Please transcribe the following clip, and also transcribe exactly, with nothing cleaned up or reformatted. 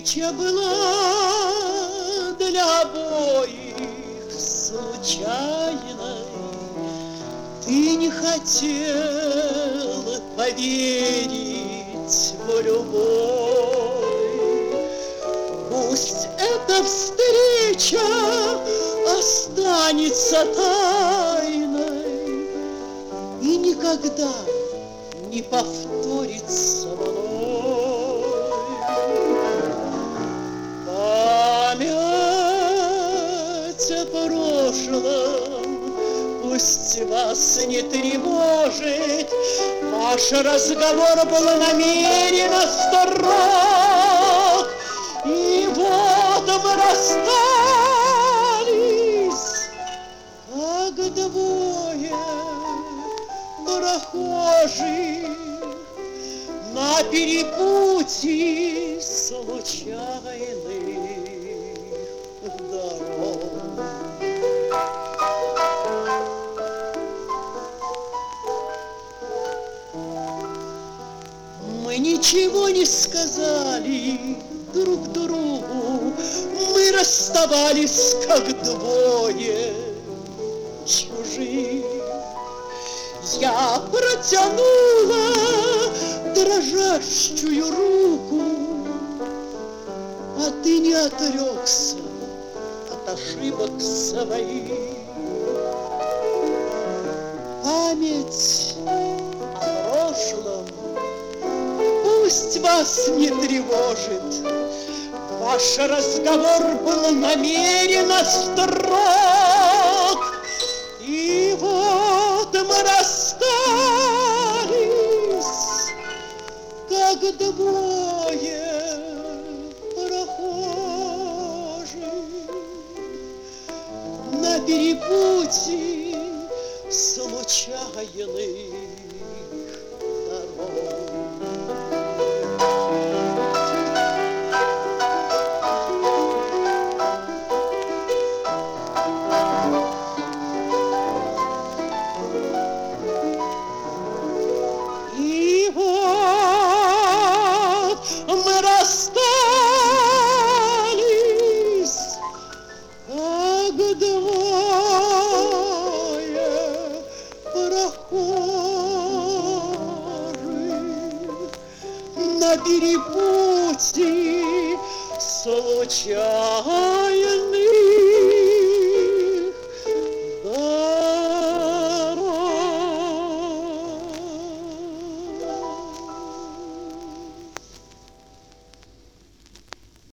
встреча была для обоих случайной. Ты не хотел поверить в любовь. Пусть эта встреча останется тайной и никогда не повторится вновь. Память о прошлом пусть вас не тревожит. Наш разговор был намеренно строг. И вот мы расстались, как двое прохожих на перепутье случайных дорог. Мы ничего не сказали друг другу, мы расставались, как двое чужих. Я протянула дрожащую руку, а ты не отрекся от ошибок своих. Память о прошлом пусть вас не тревожит. Ваш разговор был намеренно строг. И вот мы расстались, как двое прохожих на перепутье случайных дорог. На перепутье случайных